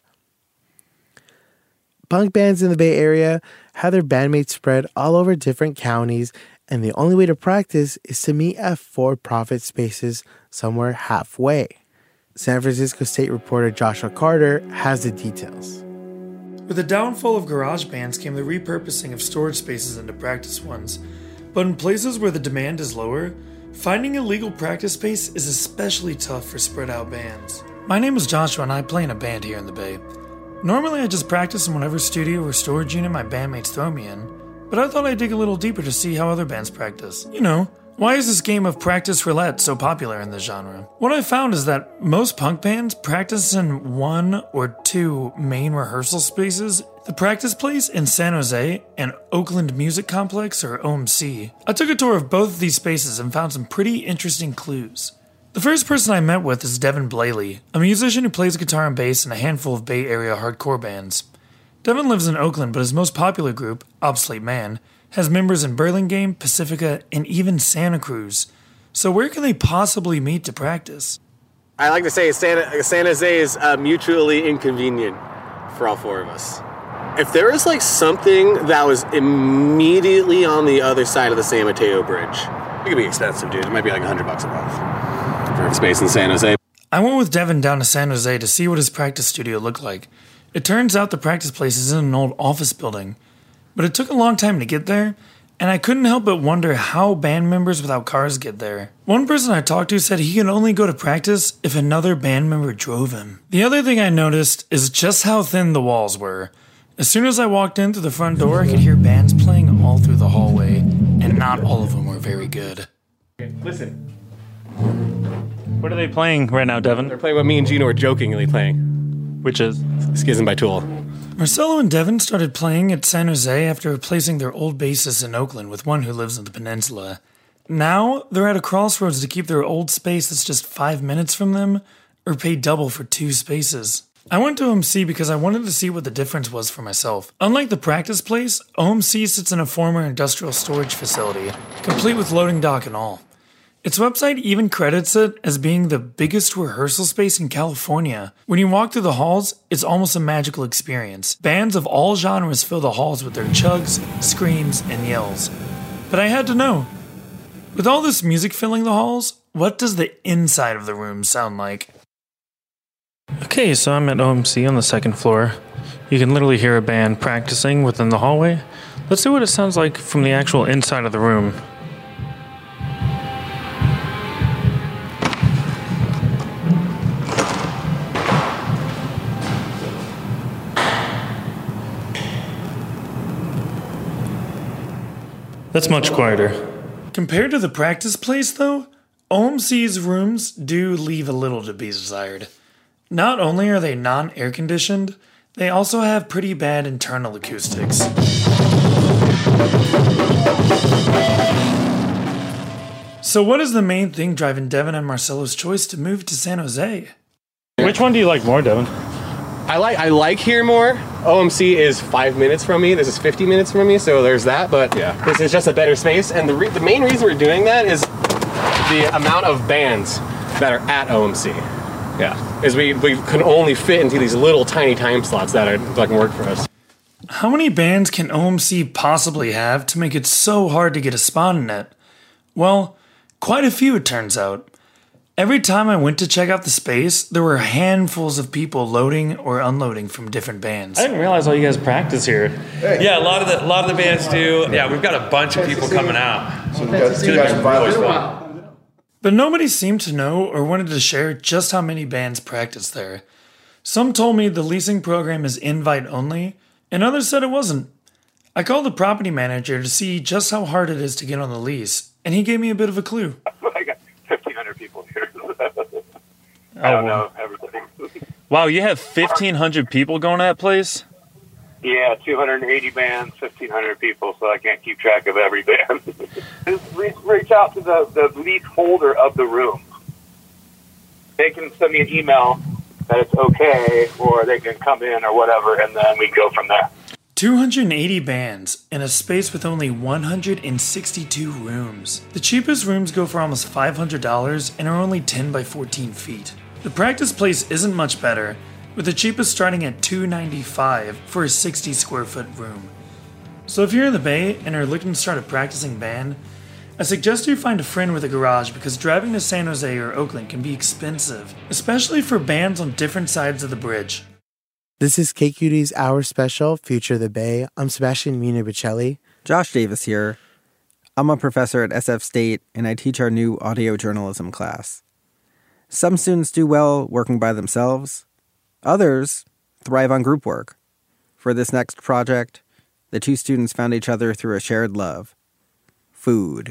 Punk bands in the Bay Area have their bandmates spread all over different counties, and the only way to practice is to meet at for-profit spaces somewhere halfway. San Francisco State reporter Joshua Carter has the details. With the downfall of garage bands came the repurposing of storage spaces into practice ones. But in places where the demand is lower, finding a legal practice space is especially tough for spread out bands. My name is Joshua and I play in a band here in the Bay. Normally I just practice in whatever studio or storage unit my bandmates throw me in, but I thought I'd dig a little deeper to see how other bands practice. Why is this game of practice roulette so popular in this genre? What I found is that most punk bands practice in one or two main rehearsal spaces. The practice place in San Jose and Oakland Music Complex, or OMC. I took a tour of both of these spaces and found some pretty interesting clues. The first person I met with is Devin Blaley, a musician who plays guitar and bass in a handful of Bay Area hardcore bands. Devin lives in Oakland, but his most popular group, Obsolete Man, has members in Burlingame, Pacifica, and even Santa Cruz. So where can they possibly meet to practice? I like to say San Jose is mutually inconvenient for all four of us. If there was like something that was immediately on the other side of the San Mateo Bridge, it could be expensive, dude. It might be like $100 a month for space in San Jose. I went with Devin down to San Jose to see what his practice studio looked like. It turns out the practice place is in an old office building, but it took a long time to get there, and I couldn't help but wonder how band members without cars get there. One person I talked to said he could only go to practice if another band member drove him. The other thing I noticed is just how thin the walls were. As soon as I walked in through the front door, I could hear bands playing all through the hallway, and not all of them were very good. Okay, listen. What are they playing right now, Devin? They're playing what me and Gino are jokingly playing. Which is? Schism by Tool. Marcelo and Devin started playing at San Jose after replacing their old bassist in Oakland with one who lives on the peninsula. Now, they're at a crossroads to keep their old space that's just 5 minutes from them, or pay double for 2 spaces. I went to OMC because I wanted to see what the difference was for myself. Unlike the practice place, OMC sits in a former industrial storage facility, complete with loading dock and all. Its website even credits it as being the biggest rehearsal space in California. When you walk through the halls, it's almost a magical experience. Bands of all genres fill the halls with their chugs, screams, and yells. But I had to know, with all this music filling the halls, what does the inside of the room sound like? Okay, so I'm at OMC on the 2nd floor. You can literally hear a band practicing within the hallway. Let's see what it sounds like from the actual inside of the room. That's much quieter. Compared to the practice place, though, OMC's rooms do leave a little to be desired. Not only are they non-air conditioned, they also have pretty bad internal acoustics. So what is the main thing driving Devin and Marcelo's choice to move to San Jose? Which one do you like more, Devin? I like here more. OMC is 5 minutes from me. This is 50 minutes from me, so there's that. But this is just a better space. And the main reason we're doing that is the amount of bands that are at OMC. Yeah, is we can only fit into these little tiny time slots that can work for us. How many bands can OMC possibly have to make it so hard to get a spot in it? Well, quite a few, it turns out. Every time I went to check out the space, there were handfuls of people loading or unloading from different bands. I didn't realize all you guys practice here. Hey. Yeah, a lot of the bands do. Yeah, we've got a bunch of people coming out. So you guys are but nobody seemed to know or wanted to share just how many bands practice there. Some told me the leasing program is invite only, and others said it wasn't. I called the property manager to see just how hard it is to get on the lease, and he gave me a bit of a clue. I got 1,500 people here. I don't know everything. Wow, you have 1,500 people going to that place? Yeah, 280 bands, 1,500 people, so I can't keep track of every band. Just reach out to the lease holder of the room. They can send me an email that it's okay, or they can come in or whatever, and then we go from there. 280 bands in a space with only 162 rooms. The cheapest rooms go for almost $500 and are only 10 by 14 feet. The practice place isn't much better, with the cheapest starting at $295 for a 60 square foot room. So if you're in the Bay and are looking to start a practicing band, I suggest you find a friend with a garage because driving to San Jose or Oakland can be expensive, especially for bands on different sides of the bridge. This is KQD's Hour Special, Future of the Bay. I'm Sebastian Mina-Bicelli. Josh Davis here. I'm a professor at SF State, and I teach our new audio journalism class. Some students do well working by themselves. Others thrive on group work. For this next project, the 2 students found each other through a shared love: food.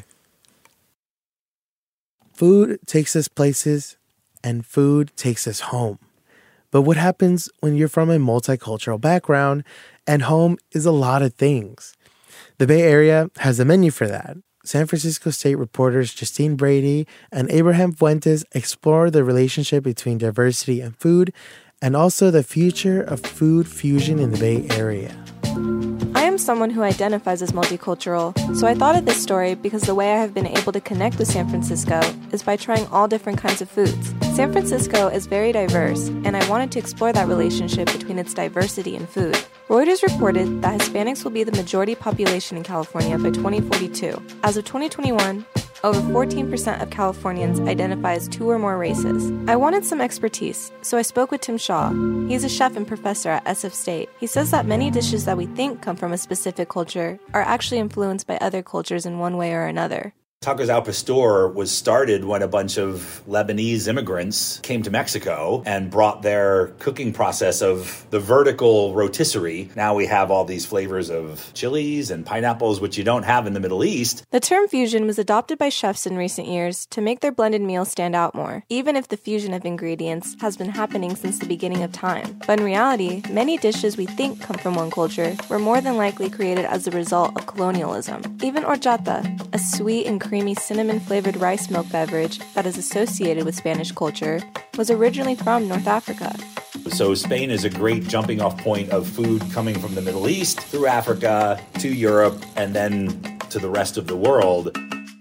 Food takes us places, and food takes us home. But what happens when you're from a multicultural background and home is a lot of things? The Bay Area has a menu for that. San Francisco State reporters Justine Brady and Abraham Fuentes explore the relationship between diversity and food, and also the future of food fusion in the Bay Area. I am someone who identifies as multicultural, so I thought of this story because the way I have been able to connect with San Francisco is by trying all different kinds of foods. San Francisco is very diverse, and I wanted to explore that relationship between its diversity and food. Reuters reported that Hispanics will be the majority population in California by 2042. As of 2021, over 14% of Californians identify as 2 or more races. I wanted some expertise, so I spoke with Tim Shaw. He's a chef and professor at SF State. He says that many dishes that we think come from a specific culture are actually influenced by other cultures in one way or another. Tacos al Pastor was started when a bunch of Lebanese immigrants came to Mexico and brought their cooking process of the vertical rotisserie. Now we have all these flavors of chilies and pineapples, which you don't have in the Middle East. The term fusion was adopted by chefs in recent years to make their blended meals stand out more, even if the fusion of ingredients has been happening since the beginning of time. But in reality, many dishes we think come from one culture were more than likely created as a result of colonialism. Even horchata, a sweet and creamy cinnamon-flavored rice milk beverage that is associated with Spanish culture, was originally from North Africa. So Spain is a great jumping off point of food coming from the Middle East through Africa to Europe and then to the rest of the world.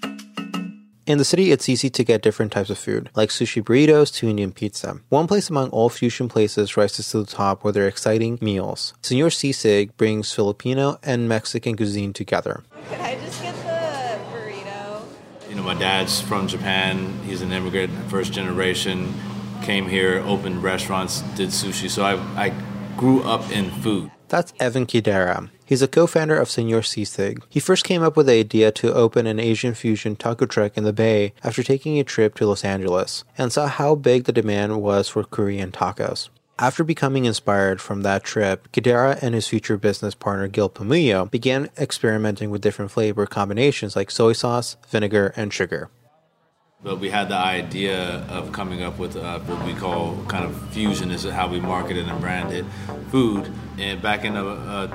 In the city, it's easy to get different types of food, like sushi burritos to Indian pizza. One place among all fusion places rises to the top with their exciting meals. Señor Sisig brings Filipino and Mexican cuisine together. Could I just get the burrito? You know, my dad's from Japan. He's an immigrant, first generation. Came here, opened restaurants, did sushi. So I grew up in food. That's Evan Kidera. He's a co-founder of Señor Sisig. He first came up with the idea to open an Asian fusion taco truck in the Bay after taking a trip to Los Angeles and saw how big the demand was for Korean tacos. After becoming inspired from that trip, Kidera and his future business partner Gil Pamillo began experimenting with different flavor combinations like soy sauce, vinegar, and sugar. But we had the idea of coming up with what we call kind of fusion, is how we marketed and branded food back in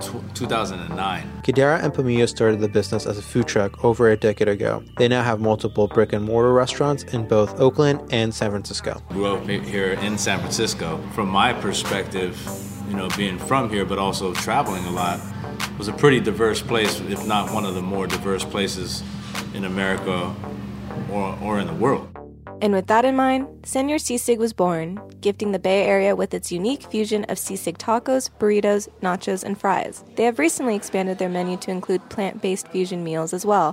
2009. Kidera and Pamillo started the business as a food truck over a decade ago. They now have multiple brick-and-mortar restaurants in both Oakland and San Francisco. Grew up here in San Francisco. From my perspective, you know, being from here but also traveling a lot, it was a pretty diverse place, if not one of the more diverse places in America or in the world. And with that in mind, Señor Sisig was born, gifting the Bay Area with its unique fusion of sisig tacos, burritos, nachos, and fries. They have recently expanded their menu to include plant-based fusion meals as well.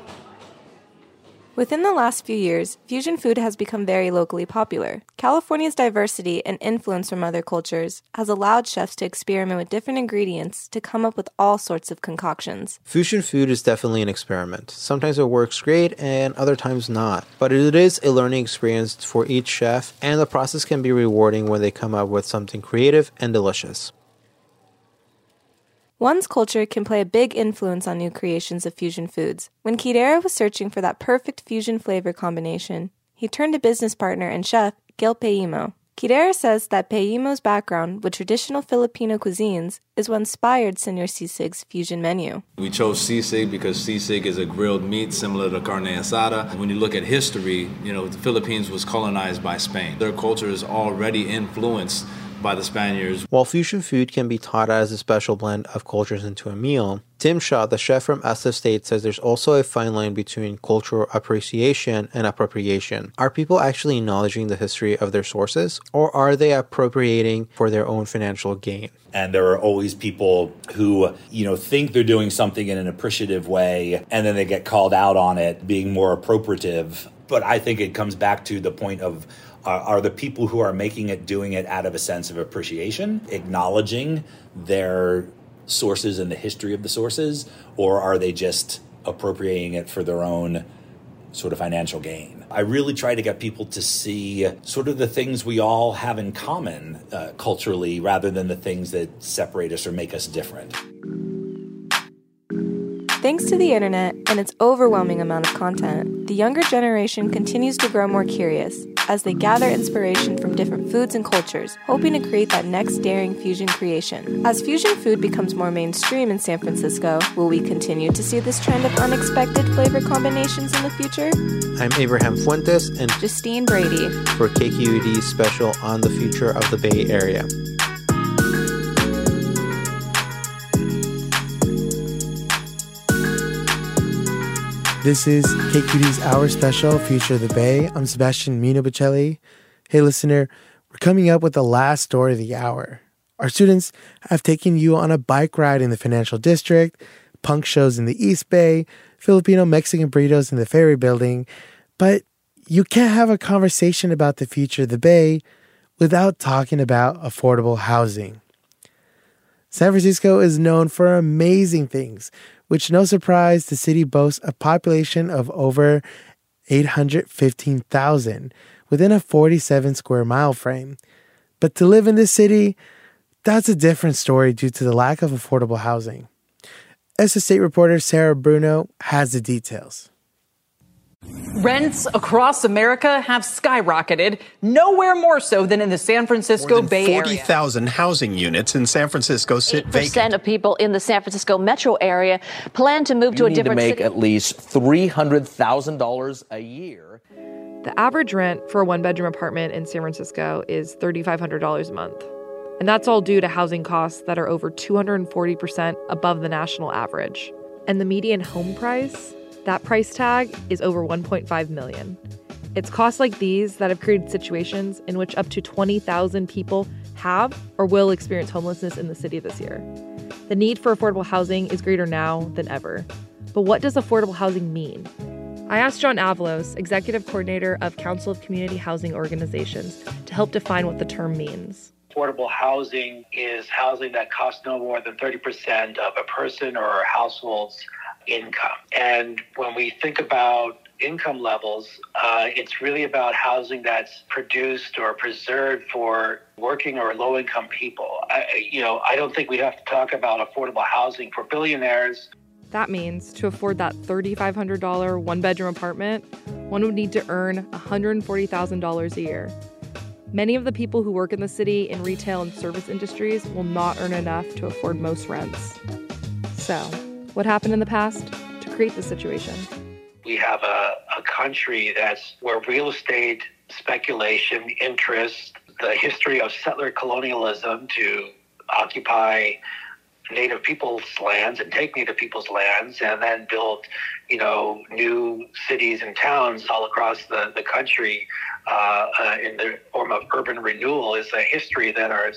Within the last few years, fusion food has become very locally popular. California's diversity and influence from other cultures has allowed chefs to experiment with different ingredients to come up with all sorts of concoctions. Fusion food is definitely an experiment. Sometimes it works great and other times not. But it is a learning experience for each chef, and the process can be rewarding when they come up with something creative and delicious. One's culture can play a big influence on new creations of fusion foods. When Kidera was searching for that perfect fusion flavor combination, he turned to business partner and chef Gil Payimo. Kidera says that Payimo's background with traditional Filipino cuisines is what inspired Señor Sisig's fusion menu. We chose sisig because sisig is a grilled meat similar to carne asada. When you look at history, you know, the Philippines was colonized by Spain. Their culture is already influenced by the Spaniards. While fusion food can be taught as a special blend of cultures into a meal, Tim Shaw, the chef from SF State, says there's also a fine line between cultural appreciation and appropriation. Are people actually acknowledging the history of their sources, or are they appropriating for their own financial gain? And there are always people who, you know, think they're doing something in an appreciative way, and then they get called out on it being more appropriative. But I think it comes back to the point of, are the people who are making it doing it out of a sense of appreciation, acknowledging their sources and the history of the sources, or are they just appropriating it for their own sort of financial gain? I really try to get people to see sort of the things we all have in common culturally, rather than the things that separate us or make us different. Thanks to the internet and its overwhelming amount of content, the younger generation continues to grow more curious as they gather inspiration from different foods and cultures, hoping to create that next daring fusion creation. As fusion food becomes more mainstream in San Francisco, will we continue to see this trend of unexpected flavor combinations in the future? I'm Abraham Fuentes and Justine Brady for KQED's special on the future of the Bay Area. This is KQED's Hour Special, Future of the Bay. I'm Sebastian Mino Bocelli. Hey, listener, we're coming up with the last story of the hour. Our students have taken you on a bike ride in the financial district, punk shows in the East Bay, Filipino-Mexican burritos in the Ferry Building, but you can't have a conversation about the future of the Bay without talking about affordable housing. San Francisco is known for amazing things, which, no surprise, the city boasts a population of over 815,000 within a 47 square mile frame. But to live in this city, that's a different story due to the lack of affordable housing. SF State reporter Sarah Bruno has the details. Rents across America have skyrocketed, nowhere more so than in the San Francisco Bay Area. 40,000 housing units in San Francisco sit vacant. 8% of people in the San Francisco metro area plan to move to a different city. You need to make at least $300,000 a year. The average rent for a one-bedroom apartment in San Francisco is $3,500 a month. And that's all due to housing costs that are over 240% above the national average. And the median home price, that price tag is over $1.5 million. It's costs like these that have created situations in which up to 20,000 people have or will experience homelessness in the city this year. The need for affordable housing is greater now than ever. But what does affordable housing mean? I asked John Avalos, Executive Coordinator of Council of Community Housing Organizations, to help define what the term means. Affordable housing is housing that costs no more than 30% of a person or a household's income. And when we think about income levels, it's really about housing that's produced or preserved for working or low-income people. I don't think we have to talk about affordable housing for billionaires. That means to afford that $3,500 one-bedroom apartment, one would need to earn $140,000 a year. Many of the people who work in the city in retail and service industries will not earn enough to afford most rents. So, what happened in the past to create this situation? We have a country that's where real estate speculation, interest, the history of settler colonialism to occupy Native people's lands and take Native people's lands and then build, new cities and towns all across the country in the form of urban renewal is a history that our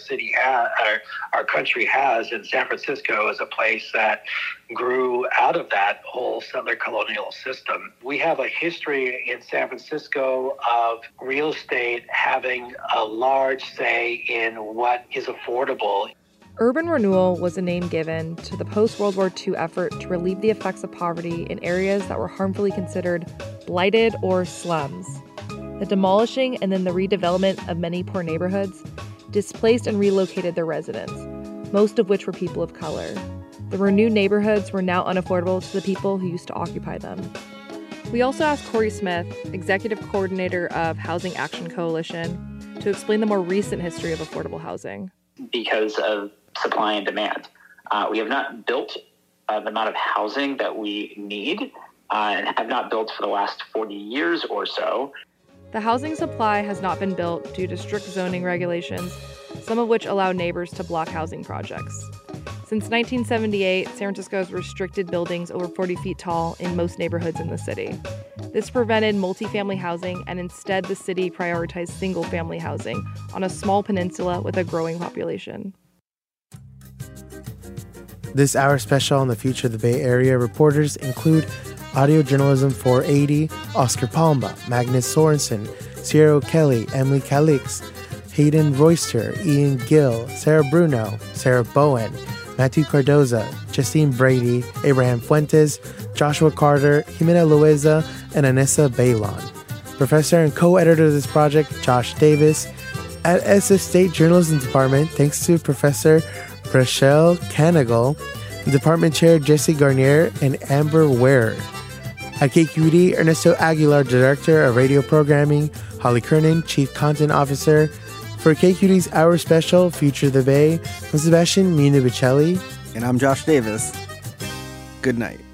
country has. And San Francisco is a place that grew out of that whole settler colonial system. We have a history in San Francisco of real estate having a large say in what is affordable. Urban renewal was a name given to the post-World War II effort to relieve the effects of poverty in areas that were harmfully considered blighted or slums. The demolishing and then the redevelopment of many poor neighborhoods displaced and relocated their residents, most of which were people of color. The renewed neighborhoods were now unaffordable to the people who used to occupy them. We also asked Corey Smith, Executive Coordinator of Housing Action Coalition, to explain the more recent history of affordable housing. Because of supply and demand. We have not built the amount of housing that we need and have not built for the last 40 years or so. The housing supply has not been built due to strict zoning regulations, some of which allow neighbors to block housing projects. Since 1978, San Francisco has restricted buildings over 40 feet tall in most neighborhoods in the city. This prevented multifamily housing, and instead the city prioritized single-family housing on a small peninsula with a growing population. This hour special on the future of the Bay Area reporters include Audio Journalism 480, Oscar Palma, Magnus Sorensen, Sierra Kelly, Emily Calix, Hayden Royster, Ian Gill, Sarah Bruno, Sarah Bowen, Matthew Cardoza, Justine Brady, Abraham Fuentes, Joshua Carter, Jimena Loaiza, and Anessa Bailon. Professor and co-editor of this project, Josh Davis. At SF State Journalism Department, thanks to Professor Rachel Canagle, Department Chair Jesse Garnier, and Amber Ware. At KQED, Ernesto Aguilar, Director of Radio Programming, Holly Kernan, Chief Content Officer. For KQED's Hour Special, Future of the Bay, I'm Sebastian Mina Bicelli. And I'm Josh Davis. Good night.